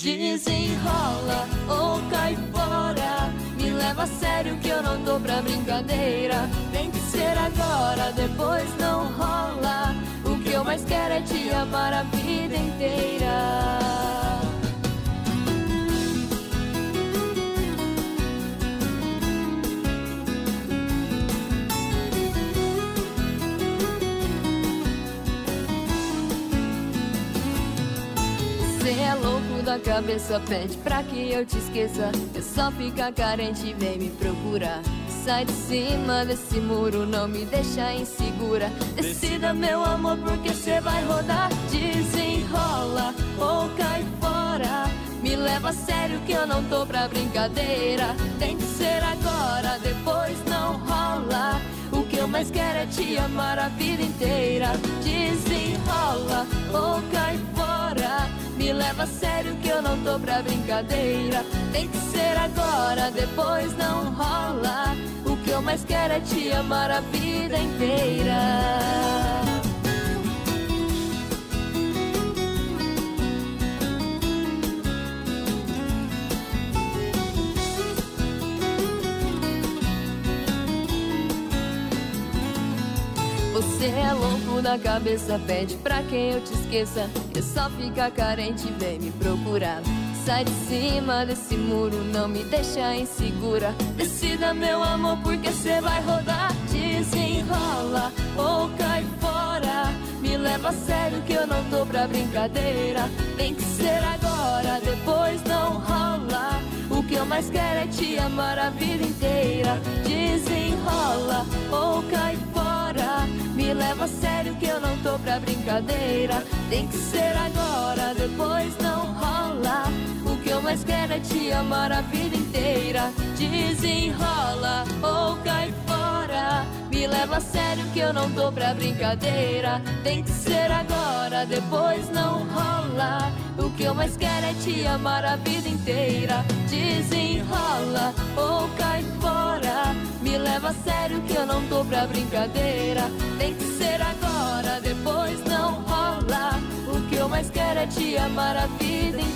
Desenrola ou cai fora, me leva a sério que eu não tô pra brincadeira. Tem que ser agora, depois não rola. O que eu mais quero é te amar a vida inteira. Cê é louco da cabeça, pede pra que eu te esqueça. Eu só ficar carente e vem me procurar. Sai de cima desse muro, não me deixa insegura. Decida, meu amor, porque cê vai rodar. Desenrola ou cai fora, me leva a sério que eu não tô pra brincadeira. Tem que ser agora, depois não rola. O que eu mais quero é te amar a vida inteira. Desenrola ou cai fora, me leva a sério que eu não tô pra brincadeira. Tem que ser agora, depois não rola. O que eu mais quero é te amar a vida inteira. Você é louco da cabeça, pede pra quem eu te esqueça. Eu só ficar carente, vem me procurar. Sai de cima desse muro, não me deixa insegura. Decida, meu amor, porque cê vai rodar. Desenrola ou cai fora, me leva a sério que eu não tô pra brincadeira. Tem que ser agora, depois não rola. O que eu mais quero é te amar a vida inteira. Desenrola ou cai fora, me leva a sério que eu não tô pra brincadeira. Tem que ser agora, depois não rola. O que eu mais quero é te amar a vida inteira. Desenrola ou cai fora, me leva a sério que eu não tô pra brincadeira. Tem que ser agora, depois não rola. O que eu mais quero é te amar a vida inteira. Desenrola ou cai fora, me leva a sério que eu não tô pra brincadeira. Tem que ser agora, depois não rola. O que eu mais quero é te amar a vida inteira.